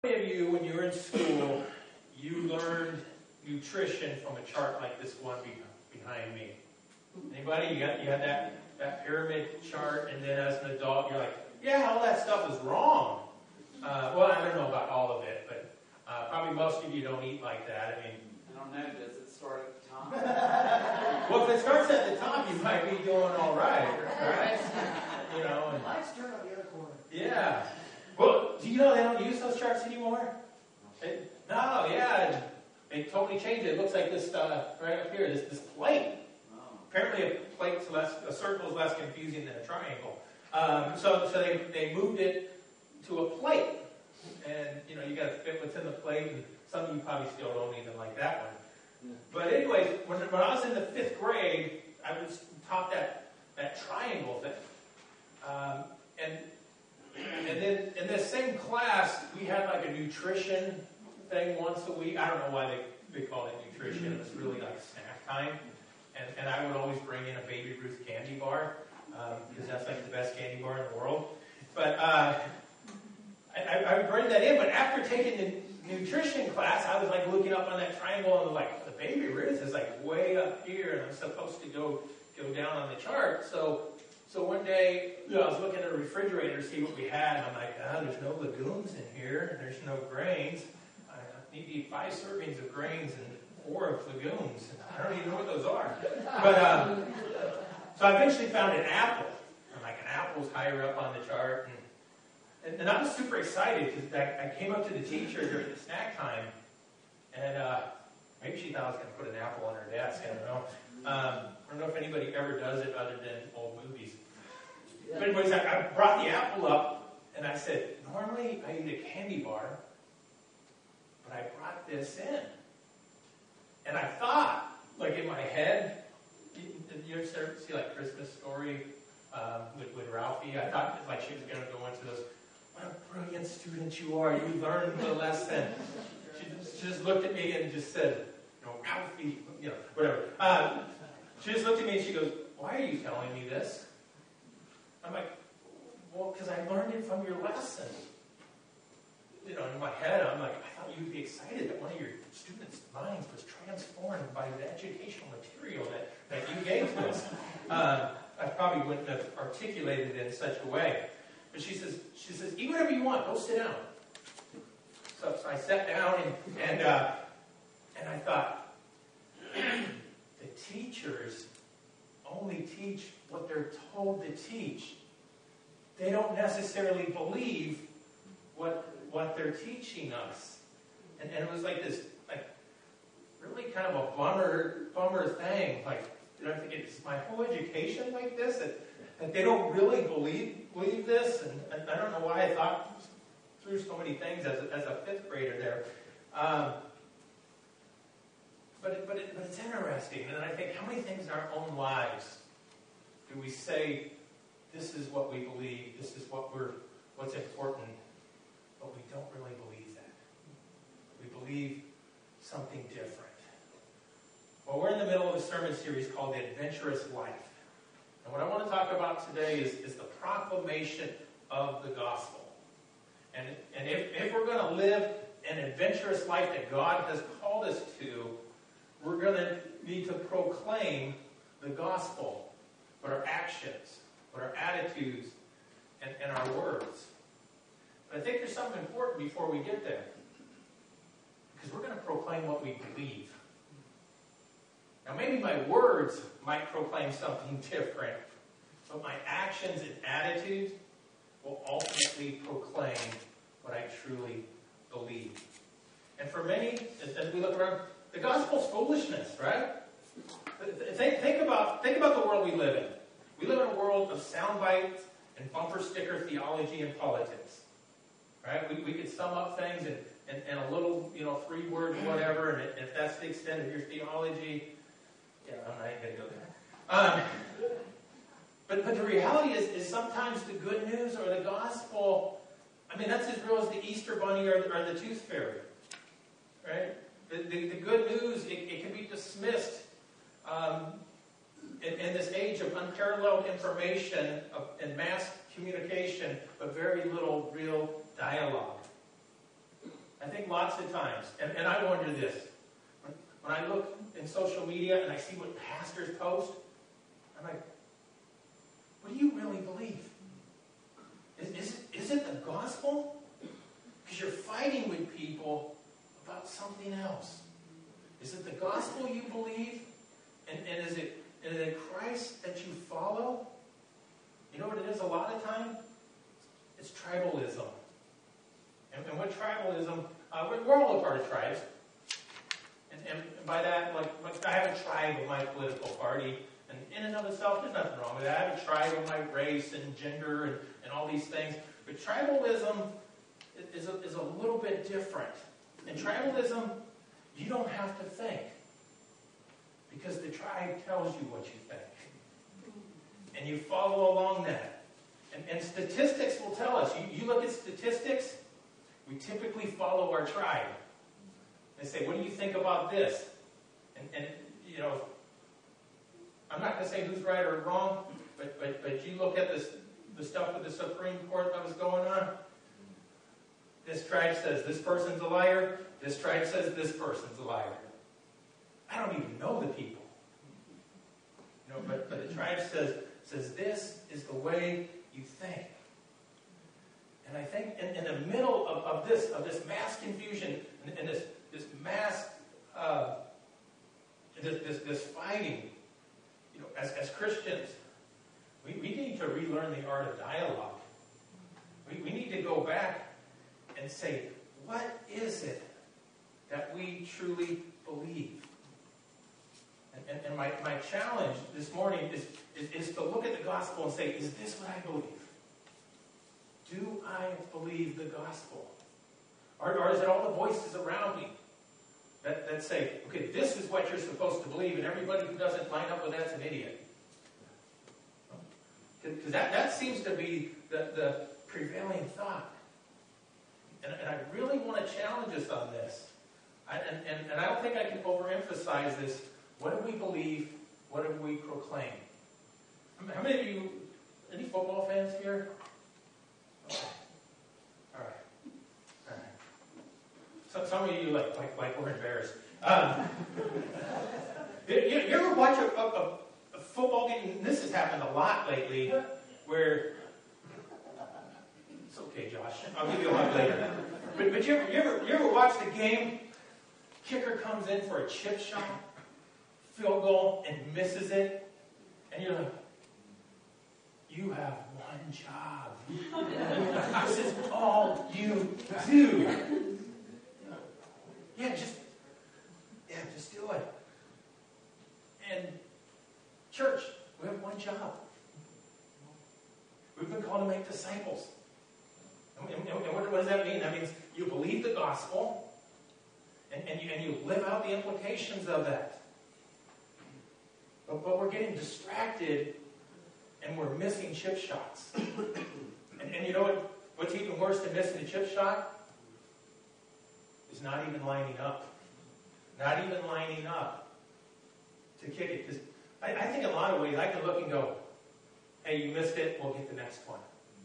How many of you, when you were in school, you learned nutrition from a chart like this one behind me? Anybody? You had that pyramid chart, and then as an adult, you're like, yeah, all that stuff is wrong. Well, I don't know about all of it, but probably most of you don't eat like that. I mean, I don't know. Does it start at the top? well, if it starts at the top, you might be doing all right, right? You know. And, lights turn on the other corner. yeah. Well, do you know they don't use those charts anymore? No, yeah. They totally changed it. It looks like this right up here, this plate. Oh. Apparently a circle is less confusing than a triangle. So they moved it to a plate. And, you got to fit what's in the plate. And some of you probably still don't even like that one. Yeah. But anyways, when I was in the 5th grade, I was taught that triangle thing. And then in this same class, we had like a nutrition thing once a week. I don't know why they call it nutrition. It was really like snack time. And I would always bring in a Baby Ruth candy bar, because that's like the best candy bar in the world. But I would bring that in. But after taking the nutrition class, I was like looking up on that triangle and like, the Baby Ruth is like way up here, and I'm supposed to go down on the chart. So one day, I was looking at the refrigerator to see what we had, and I'm like, there's no legumes in here, and there's no grains. I need to eat 5 servings of grains and 4 of legumes. I don't even know what those are. But so I eventually found an apple. I'm like, an apple's higher up on the chart. And I was super excited because I came up to the teacher during the snack time, and maybe she thought I was going to put an apple on her desk. I don't know. I don't know if anybody ever does it other than old movies. But anyways, I brought the apple up, and I said, normally I eat a candy bar, but I brought this in. And I thought, like in my head, you ever see like Christmas Story with Ralphie? I thought like she was going to go into those, what a brilliant student you are, you learned the lesson. She just looked at me and just said, Ralphie, whatever. She just looked at me and she goes, why are you telling me this? I'm like, well, because I learned it from your lesson. In my head, I'm like, I thought you'd be excited that one of your students' minds was transformed by the educational material that you gave to us. I probably wouldn't have articulated it in such a way. But she says, eat whatever you want, go sit down. So I sat down and I thought, the teachers only teach what they're told to teach. They don't necessarily believe what they're teaching us. And it was like this, like, really kind of a bummer thing. Like, I'm thinking, is my whole education like this? That they don't really believe this? And I don't know why I thought through so many things as a 5th grader there. But it's interesting. And I think, how many things in our own lives do we say, this is what we believe, this is what's important, but we don't really believe that. We believe something different. Well, we're in the middle of a sermon series called The Adventurous Life. And what I want to talk about today is the proclamation of the gospel. And if we're going to live an adventurous life that God has called us to, we're going to need to proclaim the gospel with our actions, with our attitudes, and our words. But I think there's something important before we get there. Because we're going to proclaim what we believe. Now maybe my words might proclaim something different, but my actions and attitudes will ultimately proclaim what I truly believe. And for many, as we look around, the gospel's foolishness, right? Think about the world we live in. We live in a world of sound bites and bumper sticker theology and politics. Right? We could sum up things in a little, 3 words or whatever, and if that's the extent of your theology, I'm not going to go there. But the reality is sometimes the good news or the gospel, that's as real as the Easter bunny or the tooth fairy. Right? The good news, it can be dismissed in this age of unparalleled information and mass communication, but very little real dialogue. think lots of times, and I wonder this, when I look in social media and I see what pastors post, I'm like, what do you really believe? Is it the gospel? Because you're fighting with people about something else. Is it the gospel you believe? And is it Christ that you follow? You know what it is a lot of time? It's tribalism. And what tribalism, we're all a part of tribes. And by that, like I have a tribe of my political party. And in and of itself, there's nothing wrong with that. I have a tribe of my race and gender and all these things. But tribalism is a little bit different. In tribalism, you don't have to think. Because the tribe tells you what you think. And you follow along that. And statistics will tell us. You look at statistics, we typically follow our tribe. They say, what do you think about this? And you know, I'm not going to say who's right or wrong, but you look at the stuff with the Supreme Court that was going on. This tribe says this person's a liar. This tribe says this person's a liar. I don't even know the people. You know, but the tribe says this is the way you think. And I think in the middle of this mass confusion and this mass this fighting, you know, as Christians, we need to relearn the art of dialogue. We need to go back and say, what is it that we truly believe? And my challenge this morning is to look at the gospel and say, is this what I believe? Do I believe the gospel? Or is it all the voices around me that say, okay, this is what you're supposed to believe, and everybody who doesn't line up with that's an idiot? Because that seems to be the prevailing thought. And I really want to challenge us on this. And I don't think I can overemphasize this. What do we believe? What do we proclaim? How many of you, any football fans here? Okay. All right. So some of you like we're embarrassed. You ever watch a football game? This has happened a lot lately, where it's okay, Josh. I'll give you a hug later. But you ever watch the game? Kicker comes in for a chip shot, field goal, and misses it, and you're like, you have one job. This is all you do. Just do it. And church, we have one job. We've been called to make disciples. And what does that mean? That means you believe the gospel, and you live out the implications of that. But we're getting distracted, and we're missing chip shots. And you know what's even worse than missing a chip shot? Is not even lining up. Not even lining up to kick it. Because I think in a lot of ways I can look and go, hey, you missed it, we'll get the next one.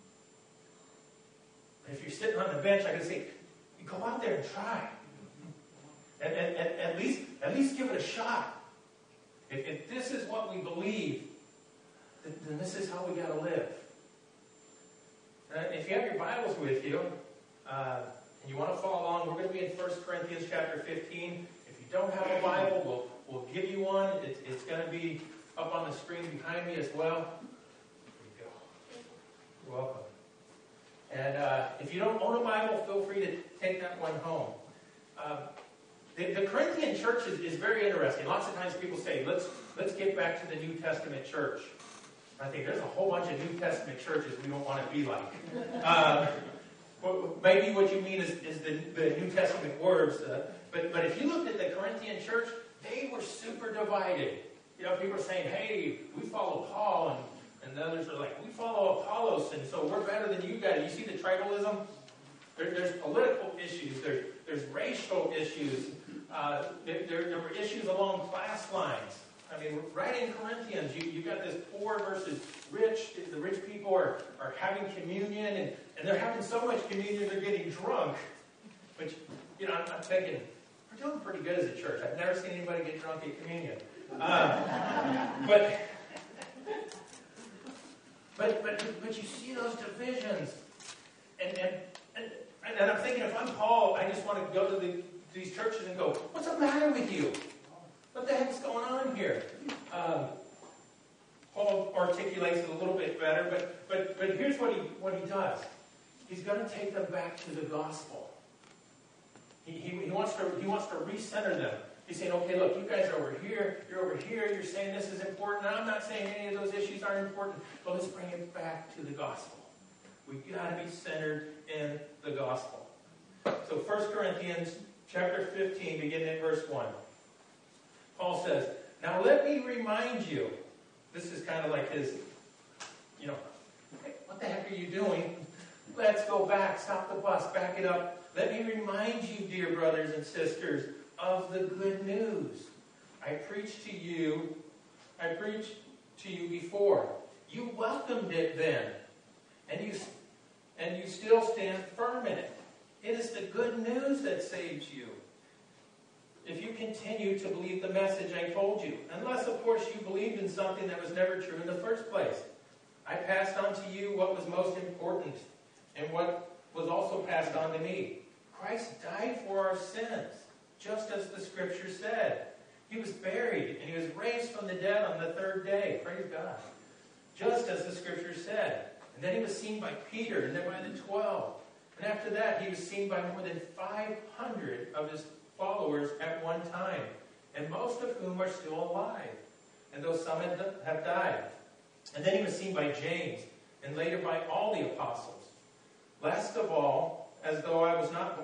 But if you're sitting on the bench, I can say, you go out there and try. And at least give it a shot. If this is what we believe, then this is how we got to live. If you have your Bibles with you, and you want to follow along, we're going to be in 1 Corinthians chapter 15. If you don't have a Bible, we'll give you one. It's going to be up on the screen behind me as well. There you go. You're welcome. And if you don't own a Bible, feel free to take that one home. The Corinthian church is very interesting. Lots of times people say, let's get back to the New Testament church. I think there's a whole bunch of New Testament churches we don't want to be like. Maybe what you mean is the New Testament words. But if you looked at the Corinthian church, they were super divided. You know, people are saying, hey, we follow Paul, and the others are like, we follow Apollos, and so we're better than you guys. You see the tribalism? There's political issues. There's racial issues. There were issues along class lines. I mean, right in Corinthians, you got this poor versus rich. The rich people are having communion, and they're having so much communion they're getting drunk. But I'm thinking, we're doing pretty good as a church. I've never seen anybody get drunk at communion. But you see those divisions. And I'm thinking, if I'm Paul, I just want to go to these churches and go, what's the matter with you? What the heck's going on here? Paul articulates it a little bit better, but here's what he does. He's going to take them back to the gospel. He wants to recenter them. He's saying, okay, look, you guys are over here, you're saying this is important. Now, I'm not saying any of those issues aren't important, but let's bring it back to the gospel. We've got to be centered in the gospel. So 1 Corinthians chapter 15, beginning at verse 1. Paul says, now let me remind you. This is kind of like his, hey, what the heck are you doing? Let's go back, stop the bus, back it up. Let me remind you, dear brothers and sisters, of the good news. I preached to you before. You welcomed it then, and you still stand firm in it. It is the good news that saves you. If you continue to believe the message I told you, unless, of course, you believed in something that was never true in the first place. I passed on to you what was most important, and what was also passed on to me. Christ died for our sins, just as the Scripture said. He was buried, and he was raised from the dead on the third day. Praise God. Just as the Scripture said. And then he was seen by Peter, and then by the 12. And after that, he was seen by more than 500 of his followers at one time, and most of whom are still alive, and though some have died. And then he was seen by James, and later by all the apostles. Last of all, as though I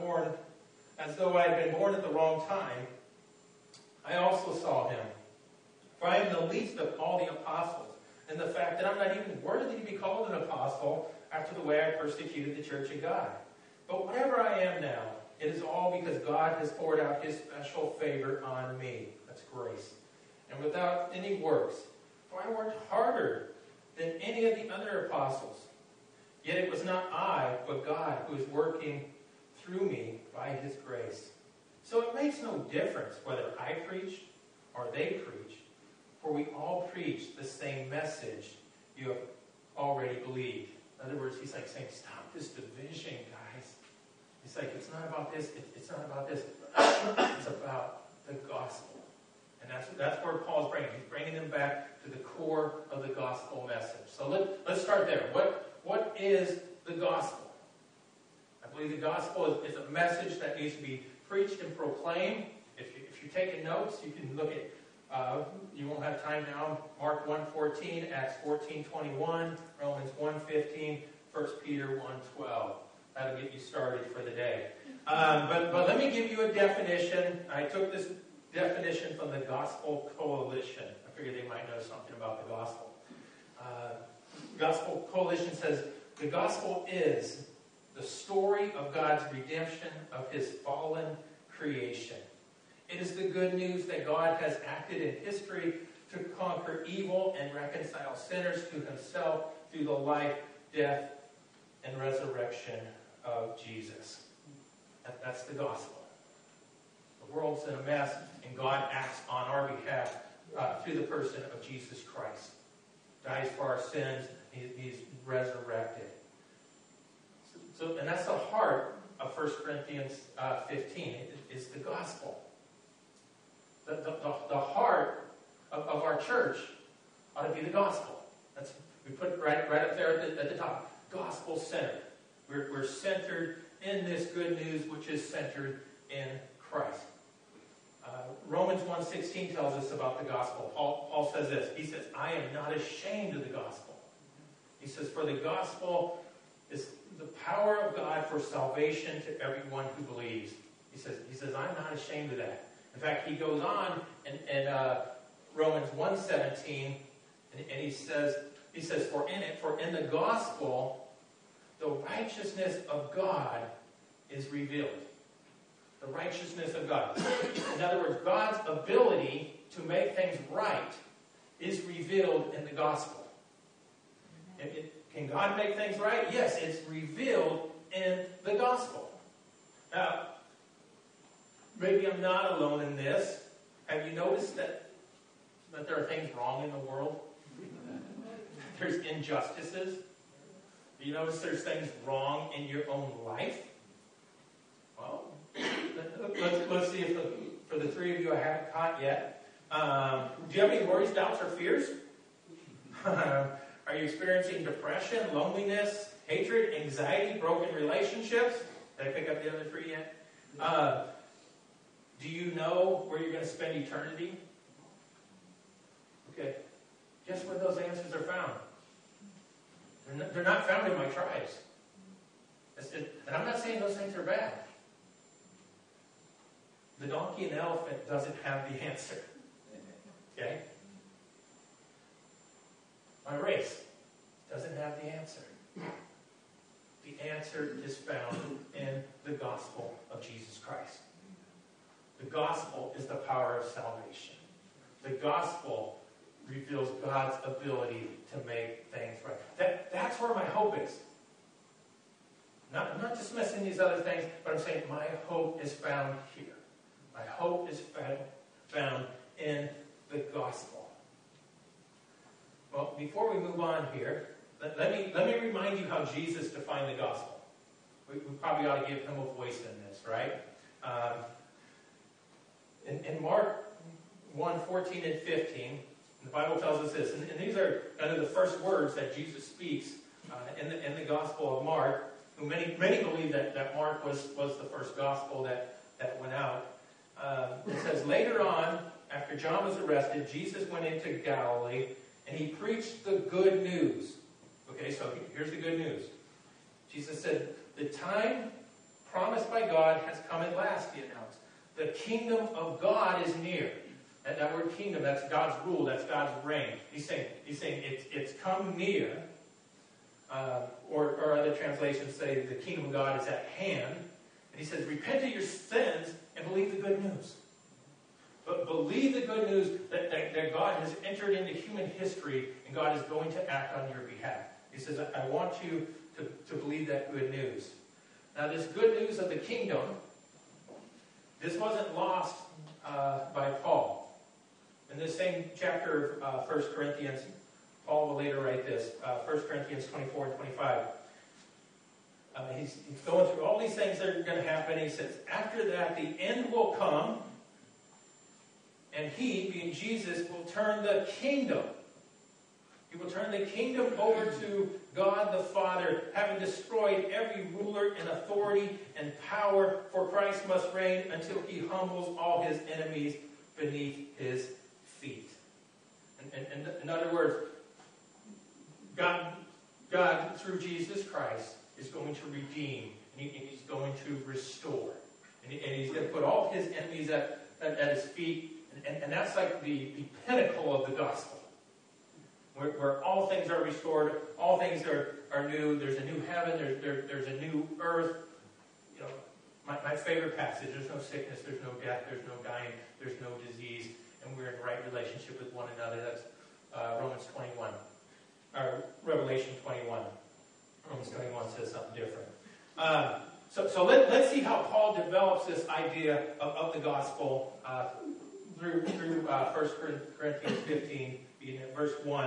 had been born at the wrong time, I also saw him. For I am the least of all the apostles, and the fact that I'm not even worthy to be called an apostle after the way I persecuted the church of God. But whatever I am now, it is all because God has poured out his special favor on me. That's grace. And without any works. For I worked harder than any of the other apostles. Yet it was not I, but God who is working through me by his grace. So it makes no difference whether I preach or they preach, for we all preach the same message you have already believed. In other words, he's like saying, stop this division, guys. He's like, it's not about this, it's not about this. It's about the gospel. And that's where Paul's bringing. He's bringing them back to the core of the gospel message. So let's start there. What is the gospel? I believe the gospel is a message that needs to be preached and proclaimed. If you're taking notes, you can look at, you won't have time now, Mark 1:14, Acts 14:21, Romans 1:15, 1 Peter 1:12. That'll get you started for the day. But let me give you a definition. I took this definition from the Gospel Coalition. I figured they might know something about the gospel. Gospel Coalition says, the gospel is the story of God's redemption of his fallen creation. It is the good news that God has acted in history to conquer evil and reconcile sinners to himself through the life, death, and resurrection of Jesus. That's the gospel. The world's in a mess, and God acts on our behalf through the person of Jesus Christ. Dies for our sins. He's resurrected. And that's the heart of 1 Corinthians 15. It's the gospel. The heart of our church ought to be the gospel. We put it right up there at the top. Gospel centered. We're centered in this good news, which is centered in Christ. Romans 1:16 tells us about the gospel. Paul says this. He says, I am not ashamed of the gospel. He says, for the gospel is the power of God for salvation to everyone who believes. He says, I'm not ashamed of that. In fact, he goes on in Romans 1:17, and he says, for in the gospel, the righteousness of God is revealed. The righteousness of God. In other words, God's ability to make things right is revealed in the gospel. Can God make things right? Yes, it's revealed in the gospel. Now, maybe I'm not alone in this. Have you noticed that there are things wrong in the world? There's injustices. Do you notice there's things wrong in your own life? Well, let's see if for the three of you I haven't caught yet. Do you have any worries, doubts, or fears? Are you experiencing depression, loneliness, hatred, anxiety, broken relationships? Did I pick up the other three yet? Do you know where you're going to spend eternity? Okay. Guess where those answers are found? They're not found in my tribes. And I'm not saying those things are bad. The donkey and elephant doesn't have the answer. Okay? My race doesn't have the answer. The answer is found in the gospel of Jesus Christ. The gospel is the power of salvation. The gospel reveals God's ability to make things right. That's where my hope is. I'm not dismissing these other things, but I'm saying my hope is found here. My hope is found in the gospel. Well, before we move on here, let me remind you how Jesus defined the gospel. We probably ought to give him a voice in this, right? In Mark 1:14 and 15, the Bible tells us this, and these are kind of the first words that Jesus speaks in the Gospel of Mark. Who many believe that Mark was the first gospel that went out. It says, later on, after John was arrested, Jesus went into Galilee, and he preached the good news. Okay, so here's the good news. Jesus said, the time promised by God has come at last, he announced. The kingdom of God is near. And that word kingdom, that's God's rule, that's God's reign. He's saying it's come near. Or other translations say the kingdom of God is at hand. And he says, repent of your sins and believe the good news. But believe the good news that God has entered into human history and God is going to act on your behalf. He says, I want you to believe that good news. Now this good news of the kingdom, this wasn't lost by Paul. In this same chapter of 1 Corinthians, Paul will later write this, 1 Corinthians 24 and 25. He's going through all these things that are going to happen. He says, after that, the end will come, and he, being Jesus, will turn the kingdom. He will turn the kingdom over to God the Father, having destroyed every ruler and authority and power, for Christ must reign until he humbles all his enemies beneath his feet. And in other words, God, through Jesus Christ, is going to redeem, and he's going to restore. And he's going to put all his enemies at his feet. And that's like the pinnacle of the gospel. Where all things are restored, all things are new. There's a new heaven, there's a new earth. You know, my favorite passage, there's no sickness, there's no death, there's no dying, there's no disease, and we're in right relationship with one another. That's Romans 21. Or Revelation 21. Romans 21 says something different. So let's see how Paul develops this idea of the gospel through 1 Corinthians 15, beginning at verse 1.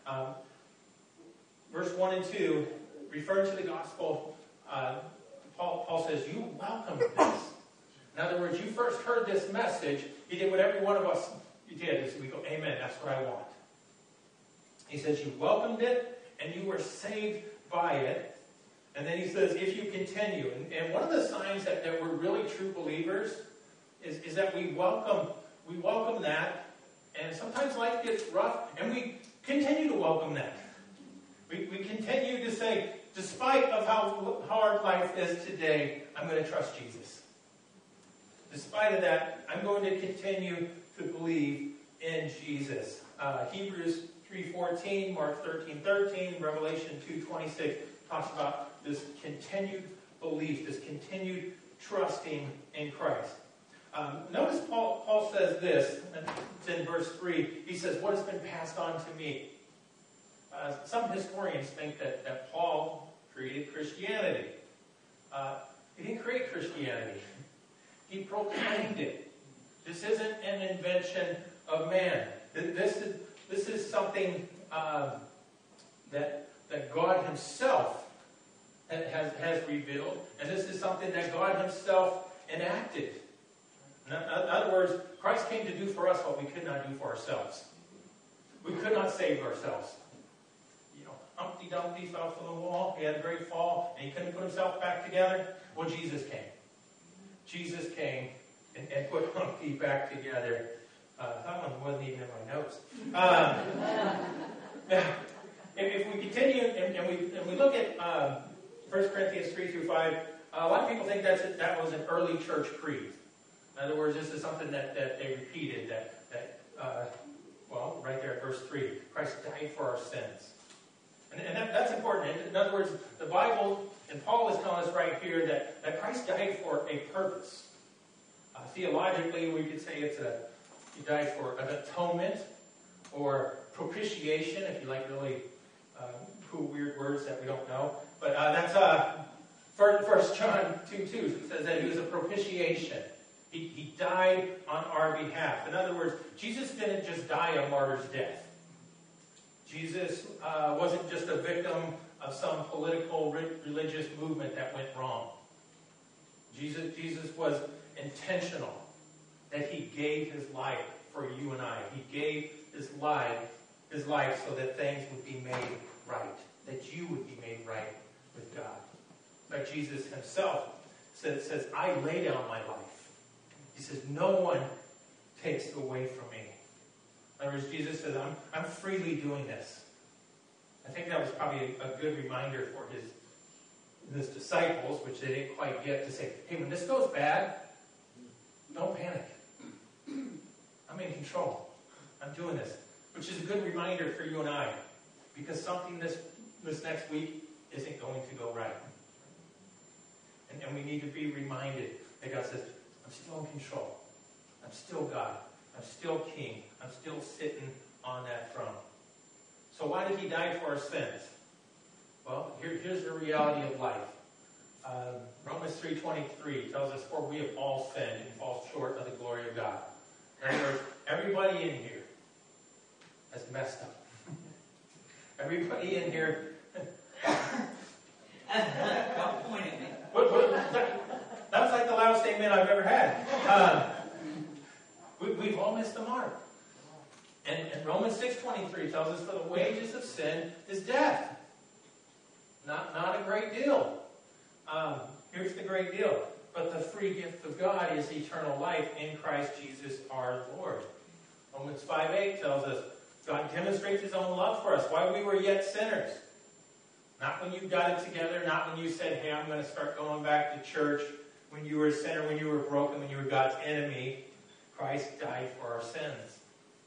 Verse 1 and 2, referring to the gospel, Paul says, you welcomed this. In other words, you first heard this message. You did what every one of us did. Is we go, amen, that's what I want. He says you welcomed it, and you were saved by it. And then he says, if you continue. And one of the signs that we're really true believers is that we welcome that. And sometimes life gets rough, and we continue to welcome that. We continue to say, despite of how hard life is today, I'm going to trust Jesus. Despite of that, I'm going to continue to believe in Jesus. Hebrews 3:14, Mark 13:13, Revelation 2:26 talks about this continued belief, this continued trusting in Christ. Notice Paul says this, and it's in verse 3. He says, what has been passed on to me? Some historians think that Paul created Christianity. He didn't create Christianity. He proclaimed it. This isn't an invention of man. This is something that God himself has revealed, and this is something that God himself enacted. In other words, Christ came to do for us what we could not do for ourselves. We could not save ourselves. Humpty Dumpty fell from the wall. He had a great fall, and he couldn't put himself back together. Well, Jesus came. Jesus came and put Humpty back together. That one wasn't even in my notes. If we continue and we look at 1 Corinthians 3-5, a lot of people think that was an early church creed. In other words, this is something that they repeated. Right there at verse 3, Christ died for our sins. And that's important. In other words, the Bible, and Paul is telling us right here that Christ died for a purpose. Theologically, we could say he died for an atonement or propitiation, if you like really cool, weird words that we don't know. But that's 1 John 2:2. It says that he was a propitiation. He died on our behalf. In other words, Jesus didn't just die a martyr's death. Jesus wasn't just a victim of some political, religious movement that went wrong. Jesus was intentional, that he gave his life for you and I. He gave his life so that things would be made right, that you would be made right with God. But Jesus himself says, I lay down my life. He says, no one takes it away from me. In other words, Jesus says, I'm freely doing this. I think that was probably a good reminder for his disciples, which they didn't quite get, to say, hey, when this goes bad, don't panic. I'm in control. I'm doing this. Which is a good reminder for you and I, because something this next week isn't going to go right. And we need to be reminded that God says, I'm still in control. I'm still God. I'm still King. I'm still sitting on that throne. So why did he die for our sins? Well, here's the reality of life. Romans 3:23 tells us, for we have all sinned and fall short of the glory of God. In other words, everybody in here has messed up. Everybody in here... Don't point at me. That was like the loudest amen I've ever had. We've all missed the mark. And Romans 6:23 tells us, for the wages of sin is death. Not a great deal. Here's the great deal. But the free gift of God is eternal life in Christ Jesus our Lord. Romans 5:8 tells us, God demonstrates his own love for us while we were yet sinners. Not when you got it together, not when you said, hey, I'm going to start going back to church. When you were a sinner, when you were broken, when you were God's enemy, Christ died for our sins.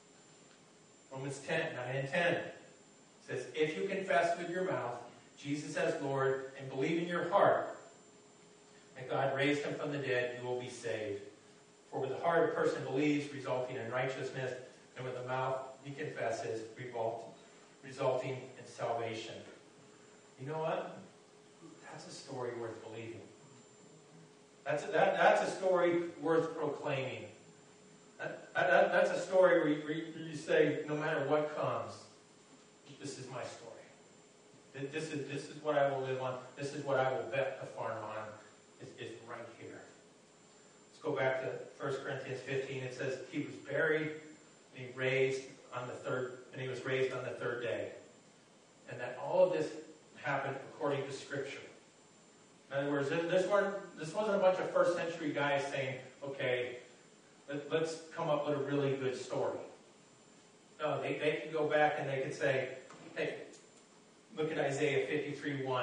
Romans 9:10 says, if you confess with your mouth Jesus as Lord and believe in your heart that God raised him from the dead, you will be saved. For with the heart a person believes, resulting in righteousness, and with the mouth he confesses, resulting in salvation. You know what? That's a story worth believing. That's a story worth proclaiming. That's a story where you say, no matter what comes, this is my story. This is what I will live on. This is what I will bet the farm on. Is right here. Let's go back to 1 Corinthians 15. It says he was buried and he was raised on the third day. And that all of this happened according to Scripture. In other words, this wasn't a bunch of first century guys saying, okay, let's come up with a really good story. No, they could go back and they could say, hey, look at Isaiah 53:1.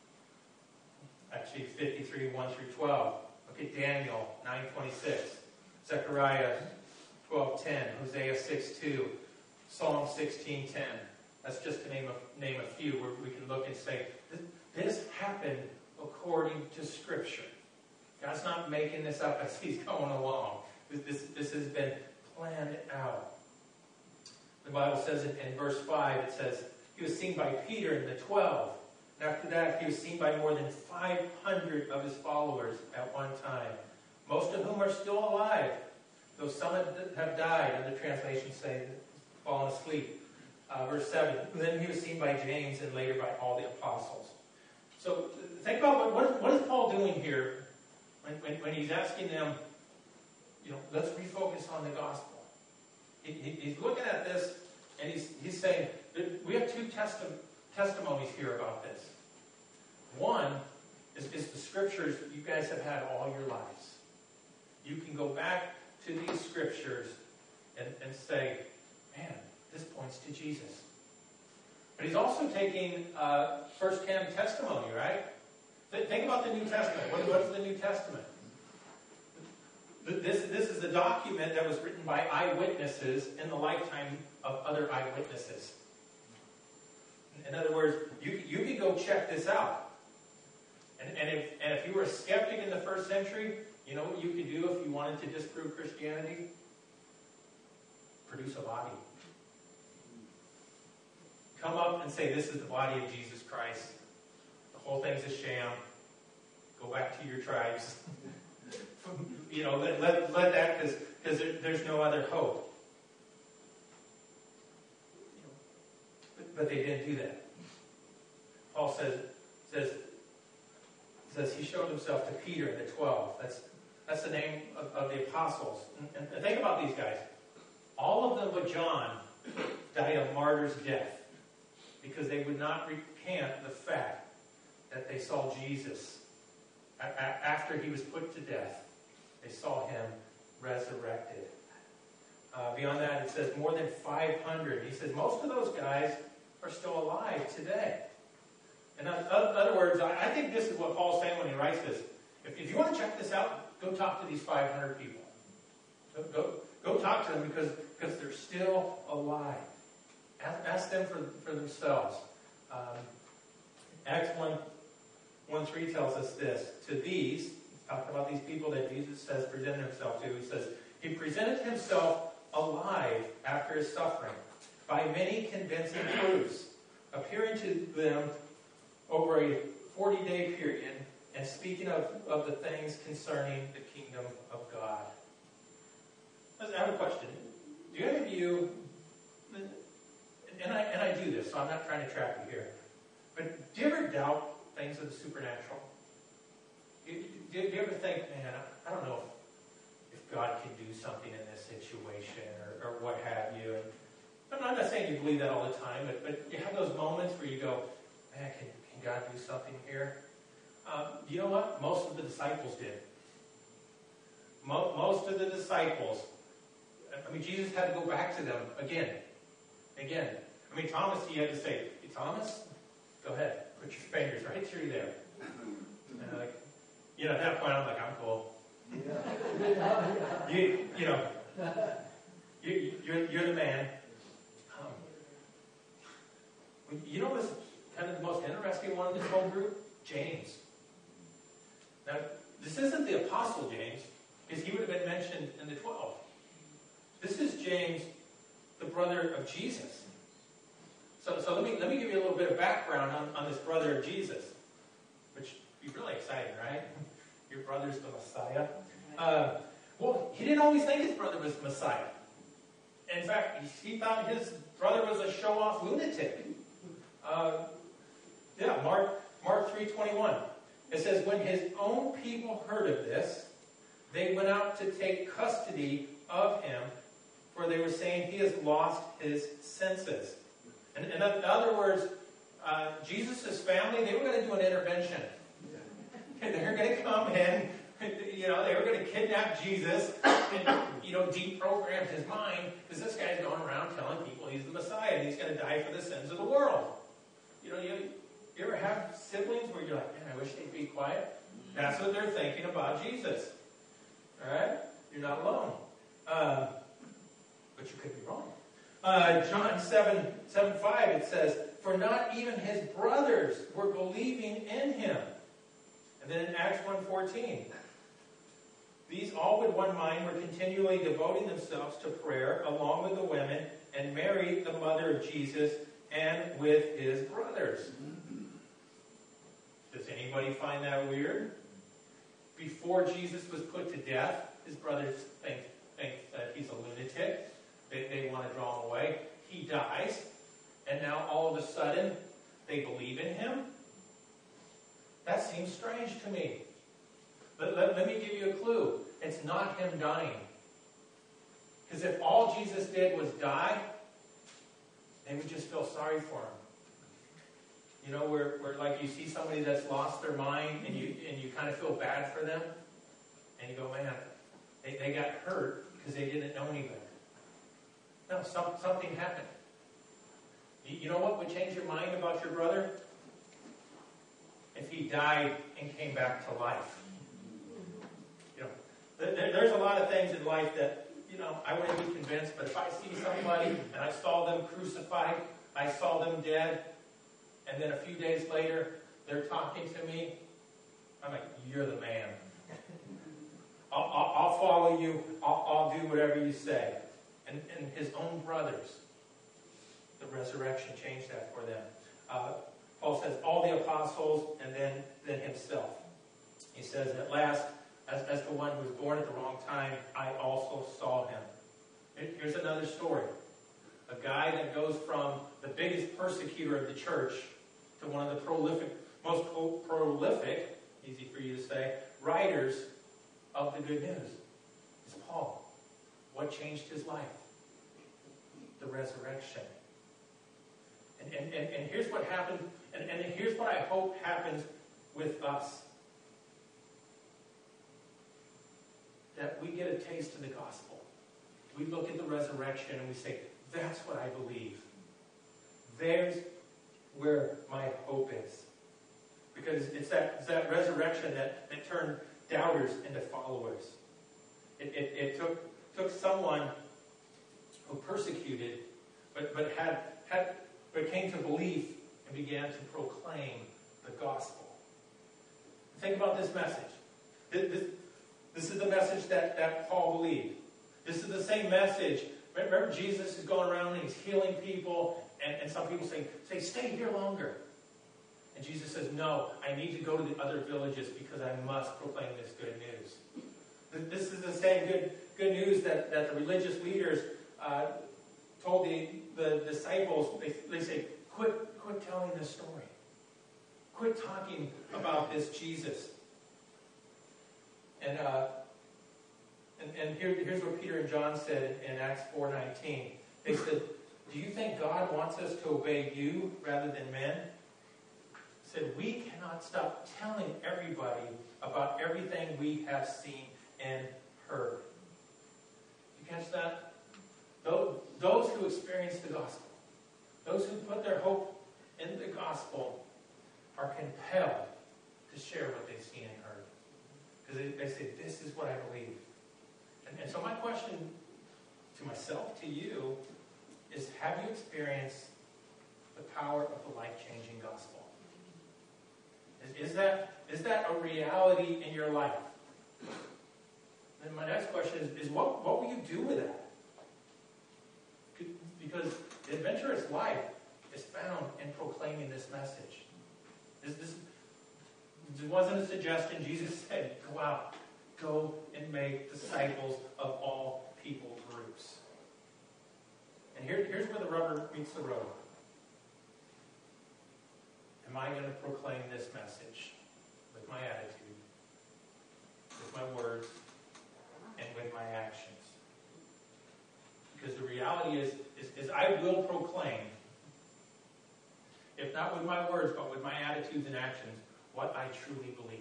Actually, 53:1 through 12. Look at Daniel 9:26. Zechariah 12:10. Hosea 6:2. Psalm 16:10. That's just to name a few where we can look and say, this happened according to Scripture. God's not making this up as he's going along. This has been planned out. The Bible says in verse 5, it says, he was seen by Peter and the 12. After that, he was seen by more than 500 of his followers at one time. most of whom are still alive, though some have died. Other translations say fallen asleep. Verse 7, then he was seen by James and later by all the apostles. So think about what is Paul doing here when he's asking them, let's refocus on the gospel. He's looking at this and he's saying, we have two testimonies here about this. One is the scriptures you guys have had all your lives. You can go back to these scriptures and say, man, this points to Jesus. But he's also taking first-hand testimony, right? Think about the New Testament. What is the New Testament? This is the document that was written by eyewitnesses in the lifetime of other eyewitnesses. In other words, you could go check this out. And if you were a skeptic in the first century, you know what you could do if you wanted to disprove Christianity? Produce a body. Come up and say, this is the body of Jesus Christ. The whole thing's a sham. Go back to your tribes. Let that, because there's no other hope. But they didn't do that. Paul says he showed himself to Peter and the 12. That's the name of the apostles. And think about these guys. All of them but John died a martyr's death because they would not recant the fact that they saw Jesus after he was put to death. They saw him resurrected. Beyond that, it says more than 500. He says most of those guys are still alive today. In other words, I think this is what Paul's saying when he writes this. If you want to check this out, go talk to these 500 people. Go talk to them because they're still alive. Ask them for themselves. Acts 1:3 tells us this. To these, talking about these people that Jesus says presented himself to, he says, he presented himself alive after his suffering by many convincing proofs, appearing to them over a 40-day period and speaking of the things concerning the kingdom of God. I have a question. Do any of you, and I do this, so I'm not trying to trap you here, but do you ever doubt things of the supernatural? Do you ever think, man, I don't know if God can do something in this situation or what have you? And I'm not saying you believe that all the time, but you have those moments where you go, man, can God do something here? You know what? Most of the disciples did. Most of the disciples, Jesus had to go back to them again. Thomas, he had to say, hey, Thomas, go ahead, put your fingers right through there. And at that point, I'm like, I'm cool. You're the man. You know what's kind of the most interesting one in this whole group? James. Now, this isn't the Apostle James, because he would have been mentioned in the 12. This is James, the brother of Jesus. So let me give you a little bit of background on this brother of Jesus, which would be really exciting, right? Your brother's the Messiah. Well, he didn't always think his brother was the Messiah. In fact, he thought his brother was a show-off lunatic. Mark 3:21. It says, when his own people heard of this, they went out to take custody of him, for they were saying he has lost his senses. And in other words, Jesus' family, they were going to do an intervention. They were going to come in, they were going to kidnap Jesus and, deprogram his mind, because this guy's going around telling people he's the Messiah and he's going to die for the sins of the world. You ever have siblings where you're like, man, I wish they'd be quiet? That's what they're thinking about Jesus. All right? You're not alone. But you could be wrong. John 7:5, it says, for not even his brothers were believing in him. And then in Acts 1:14, these all with one mind were continually devoting themselves to prayer along with the women and Mary, the mother of Jesus, and with his brothers. Does anybody find that weird? before Jesus was put to death, his brothers think that he's a lunatic. They want to draw him away. He dies, and now all of a sudden, they believe in him? That seems strange to me. But let me give you a clue. It's not him dying. Because if all Jesus did was die, they would just feel sorry for him. You know, where like you see somebody that's lost their mind and you kind of feel bad for them, and you go, man, they got hurt because they didn't know any better. No, something happened. You know what would change your mind about your brother? If he died and came back to life. You know, there's a lot of things in life that, you know, I wouldn't be convinced, but if I see somebody and I saw them crucified, I saw them dead, and then a few days later, they're talking to me, I'm like, you're the man. I'll follow you. I'll do whatever you say. And his own brothers, the resurrection changed that for them. Paul says, all the apostles, and then himself. He says, at last, as the one who was born at the wrong time, I also saw him. Here's another story. A guy that goes from the biggest persecutor of the church to one of the most prolific, easy for you to say, writers of the good news. Is Paul. What changed his life? The resurrection. And here's what happened, and here's what I hope happens with us. That we get a taste of the gospel. We look at the resurrection and we say, that's what I believe. There's where my hope is. Because it's that resurrection that turned doubters into followers. It took someone who persecuted, but came to belief and began to proclaim the gospel. Think about this message. This is the message that Paul believed. This is the same message. Remember, Jesus is going around and he's healing people, and some people say, stay here longer. And Jesus says, no, I need to go to the other villages because I must proclaim this good news. This is the same good news that the religious leaders told the disciples. They say, quit telling this story. Quit talking about this Jesus. And here's what Peter and John said in Acts 4:19. They said, do you think God wants us to obey you rather than men? He said, we cannot stop telling everybody about everything we have seen and heard. You catch that? Those who experience the gospel, those who put their hope in the gospel, are compelled to share what they've seen and heard. Because they say, this is what I believe. And so my question to myself, to you, is have you experienced the power of the life-changing gospel? Is that a reality in your life? And my next question is what will you do with that? Because the adventurous life is found in proclaiming this message. This wasn't a suggestion. Jesus said, go out. Go and make disciples of all people groups. And here's where the rubber meets the road. Am I going to proclaim this message with my attitude, with my words, and with my actions? Because the reality is I will proclaim, if not with my words, but with my attitudes and actions, what I truly believe.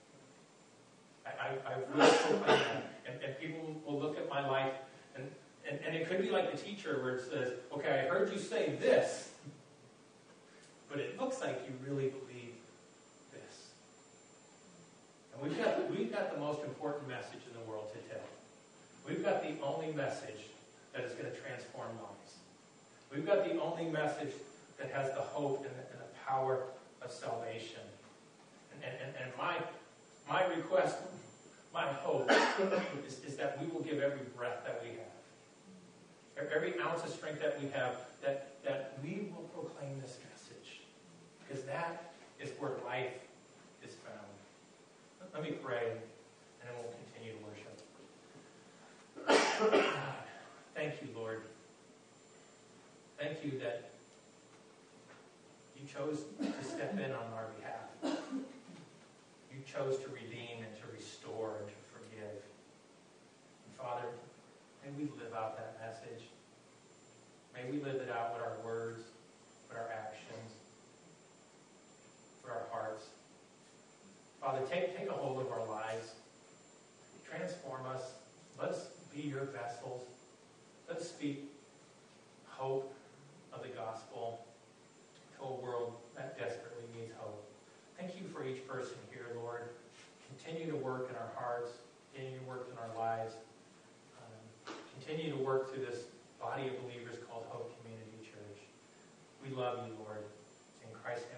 I will proclaim that. And people will look at my life, and it could be like the teacher where it says, okay, I heard you say this, but it looks like you really believe this. And we've got the most important message in the world to tell. We've got the only message that is going to transform lives. We've got the only message that has the hope and the power of salvation. And my request, my hope, is that we will give every breath that we have, every ounce of strength that we have, that we will proclaim this message. Because that is where life is found. Let me pray, thank you, Lord. Thank you that you chose to step in on our behalf. You chose to redeem and to restore and to forgive. And Father, may we live out that message. May we live it out with our words, with our actions, with our hearts. Father, take a hold of our lives. Transform us. Let us be your vessels. Let us speak hope of the gospel to a world that desperately needs hope. Thank you for each person here, Lord. Continue to work in our hearts. Continue to work in our lives. Continue to work through this body of believers called Hope Community Church. We love you, Lord. In Christ's name.